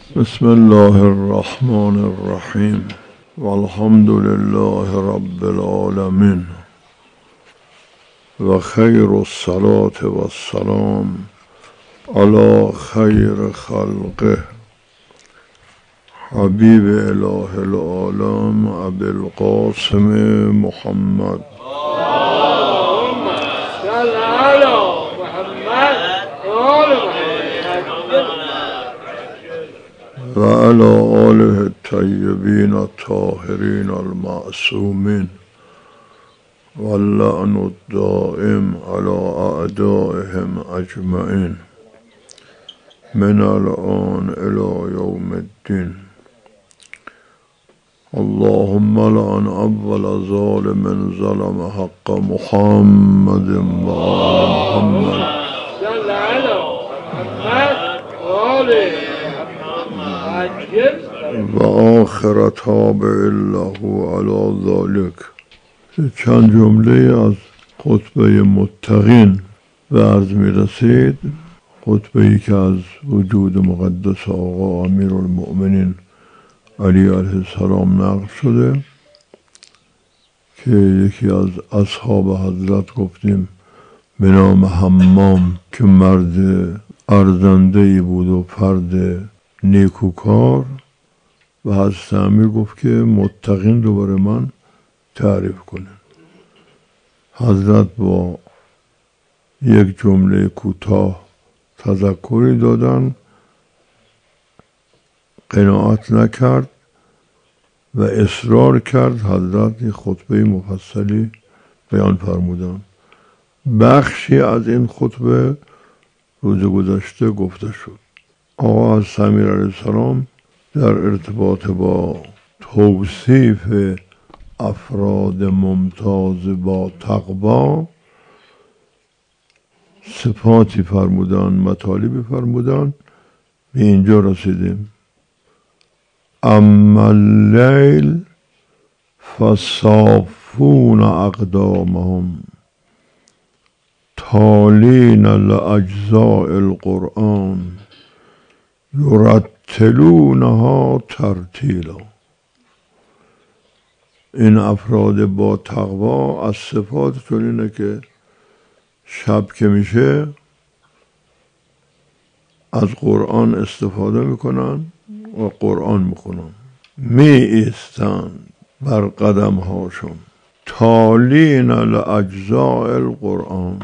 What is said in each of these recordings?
بسم الله الرحمن الرحیم والحمد لله رب العالمین و خیر الصلاة و السلام علی خیر خلقه حبیب اله العالم ابی القاسم محمد و علی آله الطیبین الطاهرین المعصومین واللعن الدائم علی اعدائهم اجمعین من الآن الی یوم الدین. اللهم لعن اول ظالم ظلم حق محمد و آل محمد و آخر تابع له علی ذلك. چند جمله از خطبه متقین به عرض می رسید. خطبه‌ای که از وجود مقدس آقا امیرالمؤمنین علی علیه السلام نقل شده که یکی از اصحاب حضرت گفتیم به نام حمام که مرد ارزنده‌ای بود و فرد نیکوکار و حضرت امیر گفت که متقین رو برای من تعریف کنه. حضرت با یک جمله کوتاه تذکری دادن، قناعت نکرد و اصرار کرد. حضرت یک خطبه مفصلی بیان فرمودن. بخشی از این خطبه روز گذشته گفته شد. آقا حضرت امیر علیه السلام در ارتباط با توصیف افراد ممتاز با تقوا صفاتی فرمودن، مطالبی فرمودن. به اینجا رسیدیم. اما اللیل فصافون اقدامهم تالین لاجزاء القرآن یرتلونها ترتیلا. این افراد با تقوا از صفاتشون اینه که شب که میشه از قرآن استفاده میکنن و قرآن میخونن، می ایستند بر قدم هاشون تالین لاجزاء القرآن،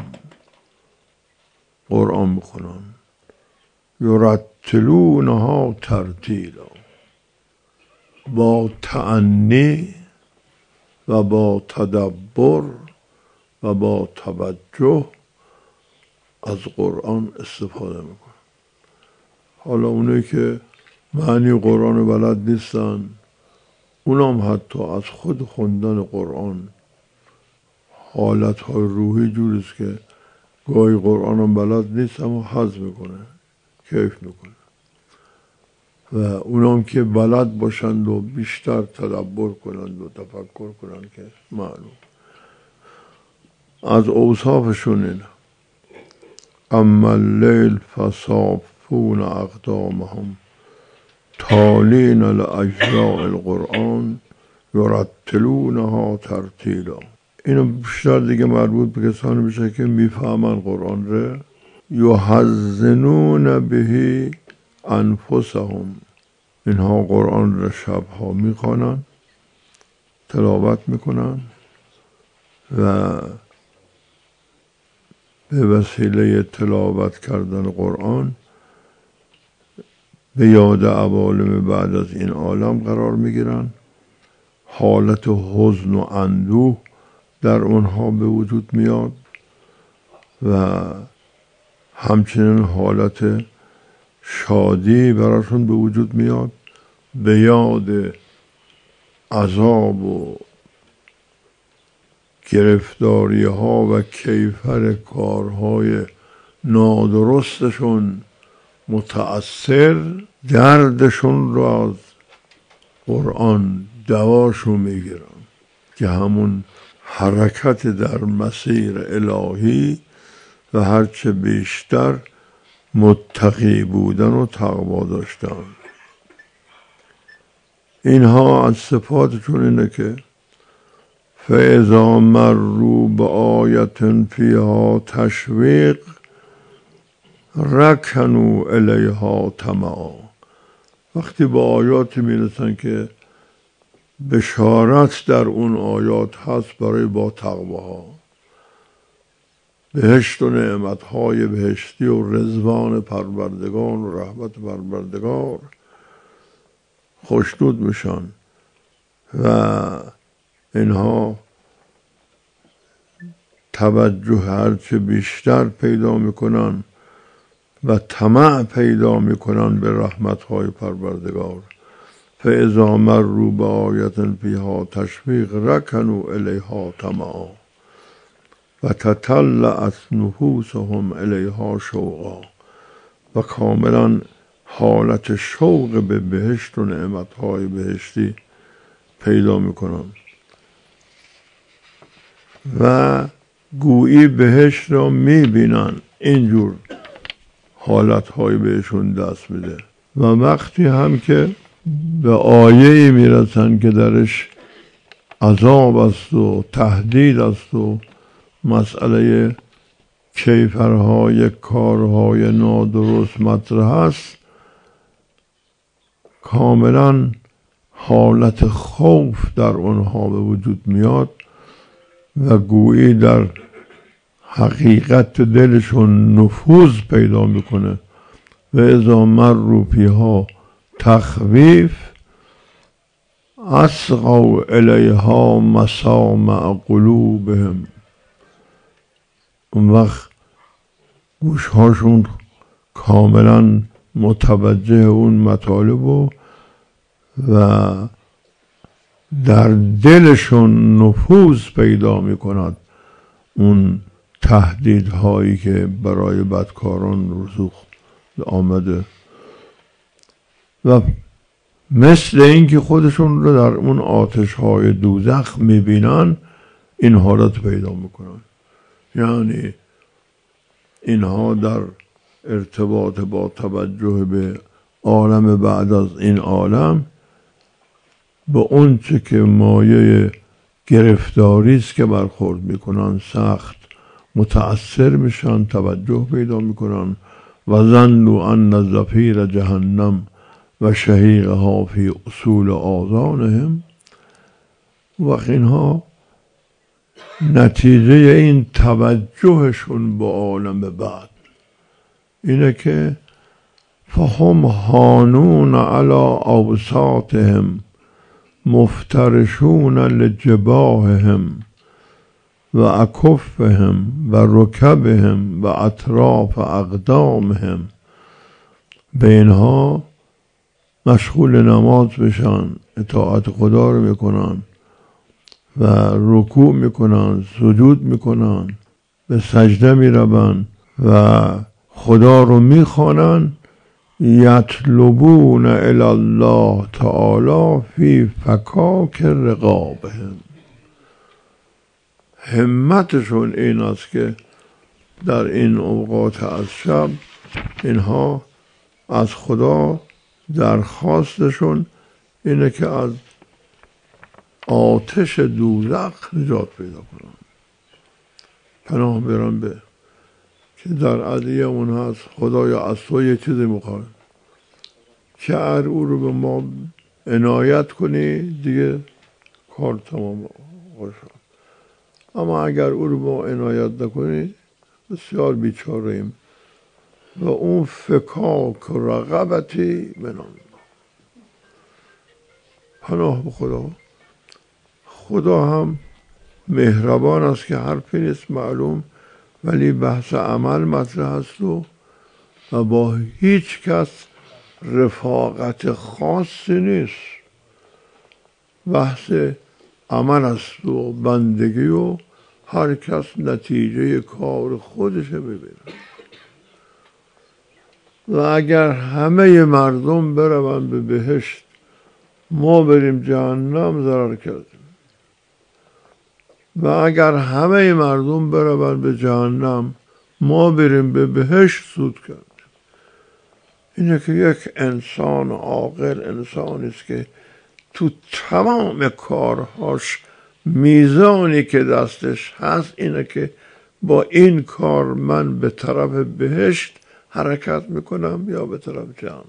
قرآن میخونن، یرتلونها ترتیلا، با تأنی و با تدبر و با توجه از قرآن استفاده میکنن. حالا اونایی که معنی قرآن بلد نیستن، اونام حتی از خود خوندن قرآن حالتهای روحی جوریست که گاهی قرآنم بلد نیست اما حظ میکنه، کیف میکنه. و اونام که بلد باشند و بیشتر تدبر کنند و تفکر کنند که معلوم از اوصافشون اینه. اما اللیل فصافون اقدامهم تالین لاجزاء القرآن یرتلونها ترتیلا. اینو بیشتر دیگه مربوط به کسانی بشه که میفهمن قرآن رو. یحزنون به انفسهم، اینها قرآن را شبها میخوانن، تلاوت میکنن و به وسیله تلاوت کردن قرآن به یاد عوالم بعد از این عالم قرار میگیرن. حالت حزن و اندوه در اونها به وجود میاد و همچنین حالت شادی براشون به وجود میاد. به یاد عذاب و گرفتاری ها و کیفر کارهای نادرستشون متأثر، دردشون را از قرآن دواشو میگیرن که همون حرکت در مسیر الهی و هرچه بیشتر متقی بودن و تقوا داشتن. اینها از صفاتشون اینه که فاذا مروا بآیة فیها تشویق رکنوا الیها طمعا. وقتی به آیاتی میرسن که بشارت در اون آیات هست برای با تقواها، بهشت و نعمتهای بهشتی و رضوان پروردگار و رحمت پروردگار، خوشنود میشن و اینها توجه هرچه بیشتر پیدا میکنن و طمع پیدا میکنن به رحمتهای پروردگار. فاذا مروا بآیة فیها تشویق رکنوا الیها طمعا و تطلعت نفوسهم الیها شوقا. و کاملا حالت شوق به بهشت و نعمتهای بهشتی پیدا میکنن و گویی بهشت را میبینن، اینجور حالتهای بهشون دست میده. و وقتی هم که به آیه‌ای میرسن که درش عذاب است و تهدید است و مسئله کیفرهای کارهای نادرست مطرح است، کاملا حالت خوف در اونها به وجود میاد و گویی در حقیقت دلشون نفوذ پیدا میکنه. و اذا مروا فیها تخویف اصغوا الیها مسامع قلوبهم. اون وقت گوشهاشون کاملا متوجه اون مطالب و در دلشون نفوذ پیدا میکند اون تهدیدهایی که برای بدکاران رسوخ آمده و مثل اینکه خودشون رو در اون آتش‌های دوزخ میبینن این حالت پیدا میکنن. یعنی اینها در ارتباط با توجه به عالم بعد از این عالم به اون چه که مایه گرفتاری است که برخورد میکنن سخت متأثر میشن، توجه پیدا میکنن. و ظنوا ان زفیر جهنم و شهیقها فی اصول آذانهم. وقت اینها نتیجه این توجهشون به عالم بعد اینه که فهم هانون علی اوساطهم مفترشون لجباههم و اکفهم و رکبهم و اطراف اقدامهم. به اینها مشغول نماز بشن، اطاعت خدا رو میکنن و رکوع میکنن، سجود میکنن، به سجده میرون و خدا رو میخوانن. یطلبون الی الله تعالی فی فکاک رقابهم. همتشون این است که در این اوقات از شب اینها از خدا درخواستشون اینه که از آتش دوزخ نجات پیدا کنن، پناه برن به که در عدیه اون هست خدایا از تو یه چیزی میخواد که او رو به ما عنایت کنی دیگه کار تمام شد، اما اگر او رو به ما عنایت نکنی بسیار بیچاره ایم. و اون فکاک و رقبتی منان. پناه به خدا. خدا هم مهربان است که حرفی نیست معلوم، ولی بحث عمل مطرح است و با هیچ کس رفاقت خاصی نیست. بحث عمل است و بندگی و هر کس نتیجه کار خودش ببینه. و اگر همه مردم بروند به بهشت ما بریم جهنم ضرر کردیم، و اگر همه مردم بروند به جهنم ما بریم به بهشت سود کردیم. اینه که یک انسان عاقل انسانی است که تو تمام کارهاش میزانی که دستش هست اینه که با این کار من به طرف بهشت حرکت میکنم یا به طرف جهنم.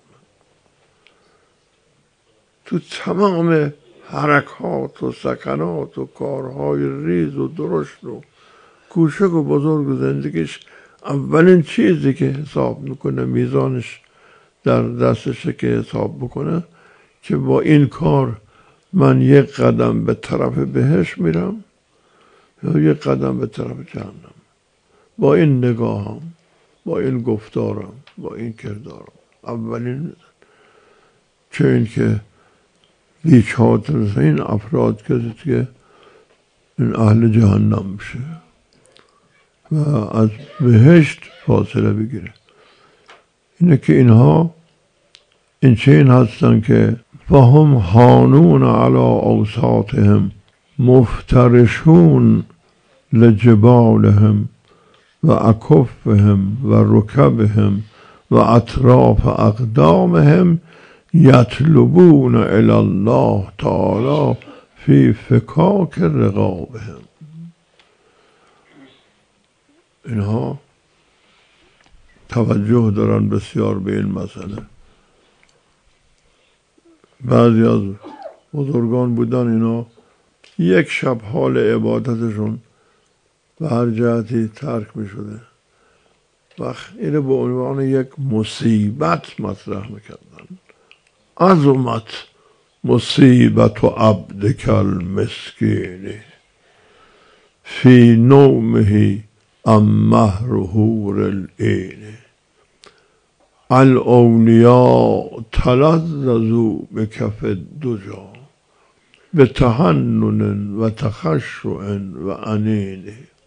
تو تمام حرکات و سکنات و کارهای ریز و درشت و کوچک و بزرگ و زندگیش اولین چیزی که حساب میکنه، میزانش در دستشه که حساب بکنه که با این کار من یک قدم به طرف بهشت میرم یا یک قدم به طرف جهنم، با این نگاهم، با این گفتارم، با این کردارم. اولین میزن چه این که بیچاره این افراد کسی که این اهل جهنم میشه و از بهشت فاصله بگیره. اینه که اینها این چین هستن که فهم حانون علی اوساطهم مفترشون لجبالهم و اکفهم و رکبهم و اطراف اقدامهم یطلبون الی الله تعالی فی فکاک رقابهم. اینها توجه دارن بسیار به این مسئله. بعضی از بزرگان بودن اینا یک شب حال عبادتشون به هر جهتی ترک می شده و اینه به عنوان یک مصیبت مطرح میکردن. عظمت مصیبت و عبدک المسکین فی نومه ام مهر حور العین الاولیاء تلذذوا بکف الدجا بتحنن و تخشع و انین.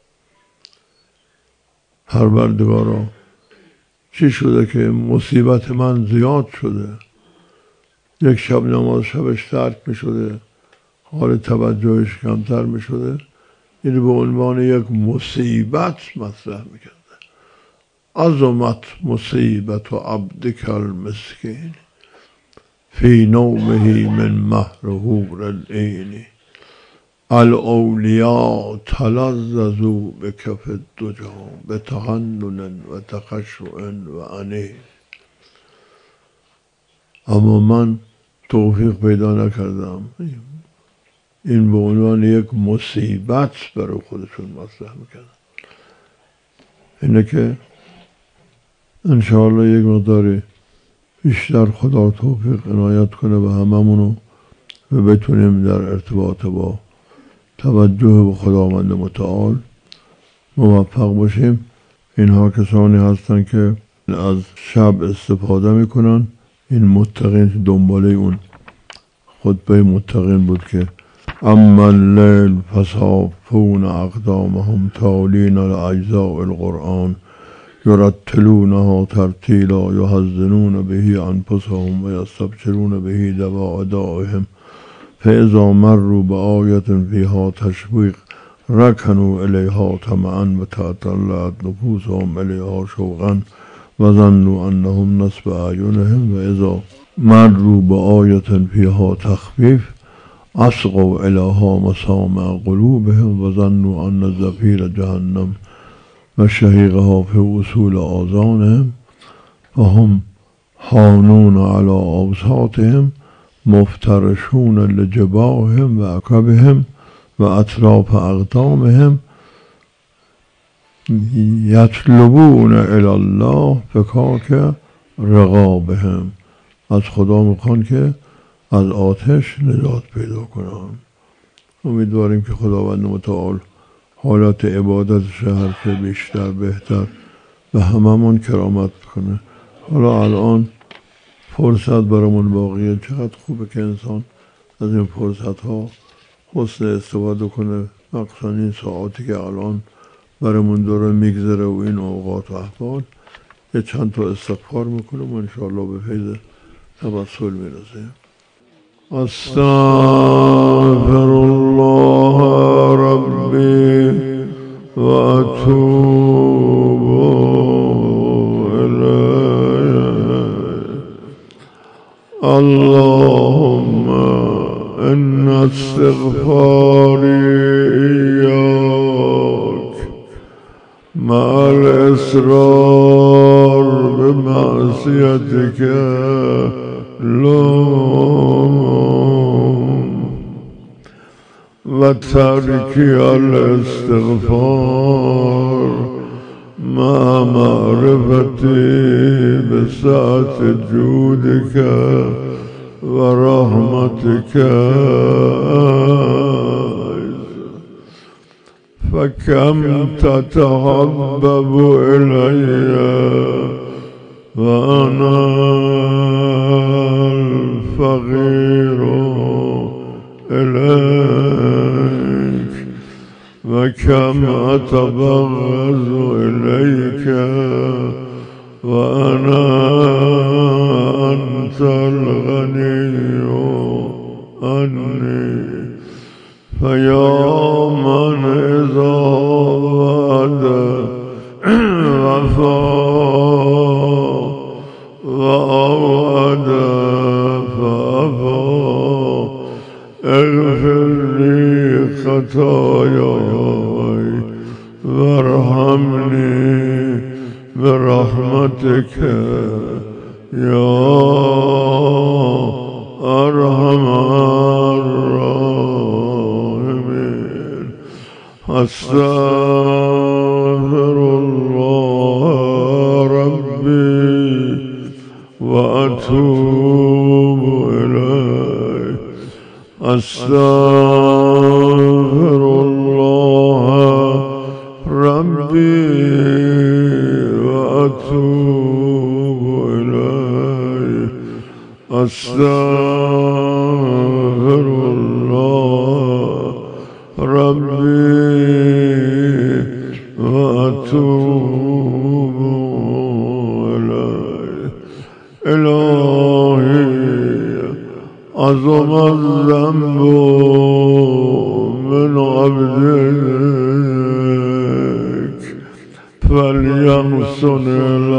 پروردگارا چی شده که مصیبت من زیاد شده، یک شب نماز شبش ترک می شده، حال توجهش کمتر می شده، این به عنوان یک مصیبت مطرح می کرده. عظمت مصیبت و عبدک المسکین فی نومه من مهر حور العین الاولیاء تلذذوا بکف الدجا بتحنن و تخشع و انین. اما من توفیق پیدا نکردم این به عنوان یک مصیبت برای خودشون مطرح میکردن. اینه که انشاءالله یک مقداری بیشتر خدا توفیق عنایت کنه به هممونو و بتونیم در ارتباط با توجه به خداوند متعال موفق باشیم. اینها کسانی هستن که از شب استفاده میکنن. این متقین دنباله اون خطبه متقین بود که اما اللیل فصافون اقدامهم تالین الاجزاء القرآن یرتلونها ترتیلا یحزنون به انفسهم و یستبشرون به دواء دائهم فاذا مروا بآیة فیها تشویق رکنوا الیها طمعا و تطلعت نفوسهم الیها شوقا و ظنوا انهم نصب اعینهم و اذا مروا بآیة فیها تخفیف اصغوا الیها مسامع قلوبهم و ظنوا ان زفیر جهنم و شهیقها فی اصول آذانهم فهم حانون علی اوساطهم مفترشون لجباههم و عقبهم و اطراف اقدامهم یطلبون الی الله فکاک رقابهم. از خدا میخوان که از آتش نجات پیدا کنن. امیدواریم که خداوند متعال حالات عبادتش هرچه بیشتر بهتر به هممون کرامت کنه. حالا الان فرصت برامون باقیه. چقدر خوبه که انسان از این فرصت ها حسن استفاده کنه، مخصوصا این ساعاتی که الان برامون داره میگذره و این اوقات و احوال. یه چند تا استغفار میکنم و انشاءالله به فیض توسل میرسیم. استغفر الله ربی و اتوب الیه. اللهم إن استغفاري إياك مع الإصرار بمعصيتك لوم وتركي الاستغفار مع معرفتي بسعة جودك ورحمتك فكم تتحبب إلي وأنا الفقير إليك وكم أتبغض إليك وأنا أنت الغني عني فيا من إذا وعد وفى وأوعد فأفى اغفر لي خطاياي وارحمني برحمتك يا أرحم الراحمين أستغفر الله ربي وأتوب إليه أستغفر الله ربي وأتوب إليه أستغفر الله ربي وأتوب إليه إلهي عظم الذنب من عبدك فليحسن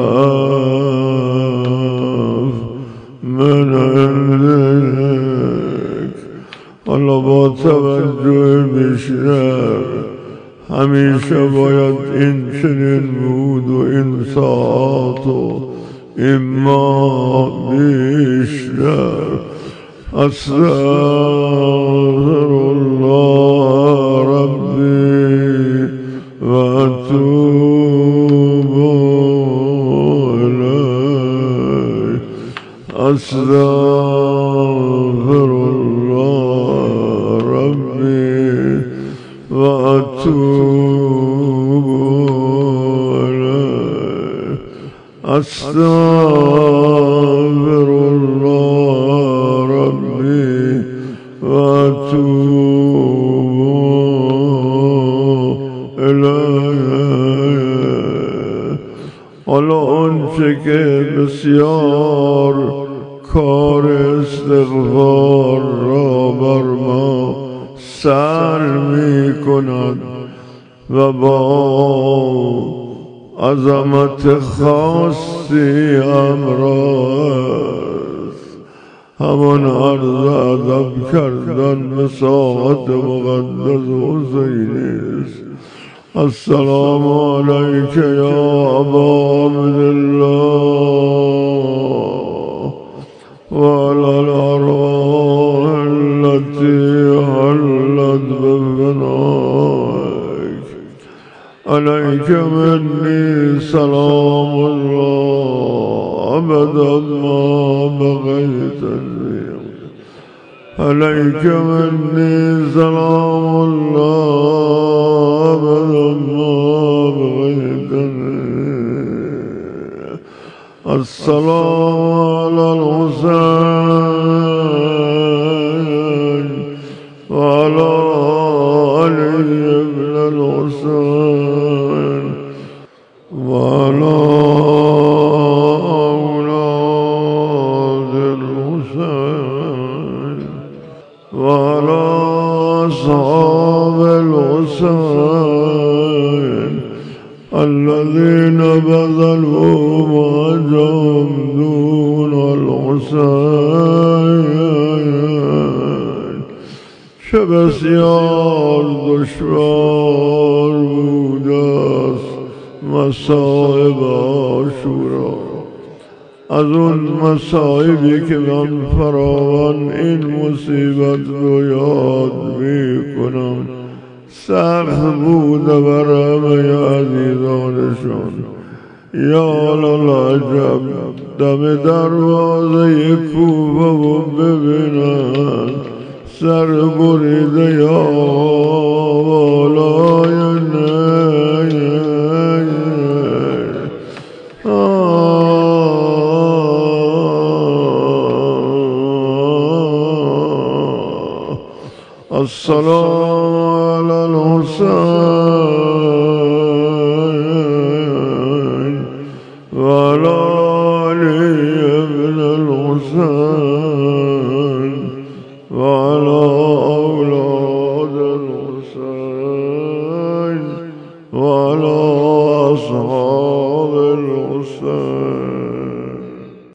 العفو من عندك الله با توجه بیشتر همیشه باید این چنین بود و این ساعت و این ماه بیشتر أستغفر الله ربي وأتوب إليه أستغفر الله ربي وأتوب إليه أستغفر الله ربي وأتوب إليه حالا آنچه که بسیار کار استغفار را بر ما سر می کند و با عظمت خاصی امراض همان عرض ادب کردن به ساعت مقدس حسینی است. السلام علیک یا ابا عبدالله و علی الارواح التي حلت بفنائک علیک منی سلام الله ابدا ما بقیت علیک منی سلام الله ابدا ما بقیت السلام علی الحسین و علی علی ابن الحسین و علی اولاد الحسین و علی اصحاب الحسین الذين بذلوا مجاهدون دون الحسين که بسیار دشوار بوده است مصائب عاشورا. از اون مصائبی که من فراوان این مصیبت رو یاد می کنم سخت بوده بر همه عزیزانشون. یا للعجب دم دروازه کوفه و ببینن سر بریده یا بالای السلام علی الحسین و علی علی ابن الحسین و علی اولاد الحسین و علی اصحاب الحسین.